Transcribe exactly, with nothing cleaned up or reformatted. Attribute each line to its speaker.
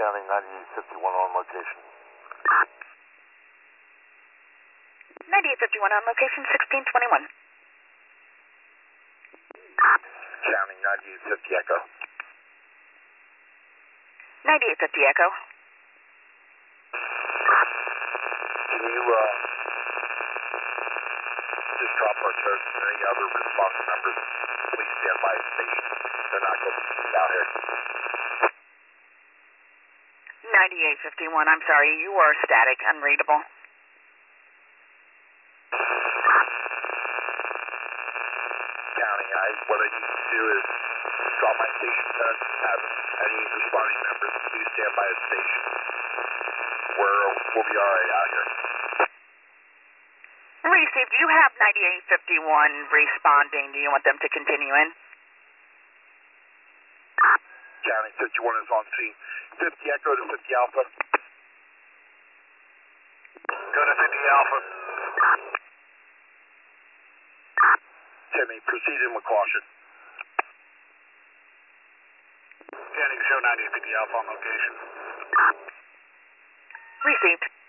Speaker 1: County ninety-eight fifty-one on location.
Speaker 2: ninety-eight fifty-one on location, sixteen twenty-one.
Speaker 1: County ninety-eight fifty Echo.
Speaker 2: ninety-eight fifty Echo.
Speaker 1: Can you uh, just drop our toast and any other response members? Please stand by the station. They're not going to be out here.
Speaker 2: ninety-eight fifty-one, I'm sorry, you are static, unreadable.
Speaker 1: County, I, what I need to do is just drop my station test, have any responding members please stand by the station. We're, we'll be alright out here.
Speaker 2: Received, do you have ninety-eight fifty-one responding? Do you want them to continue in?
Speaker 1: County fifty-one is on scene. fifty Echo to fifty Alpha. Go to fifty Alpha. Timmy, proceed in with caution. County, show ninety-eight fifty Alpha on location.
Speaker 2: Received.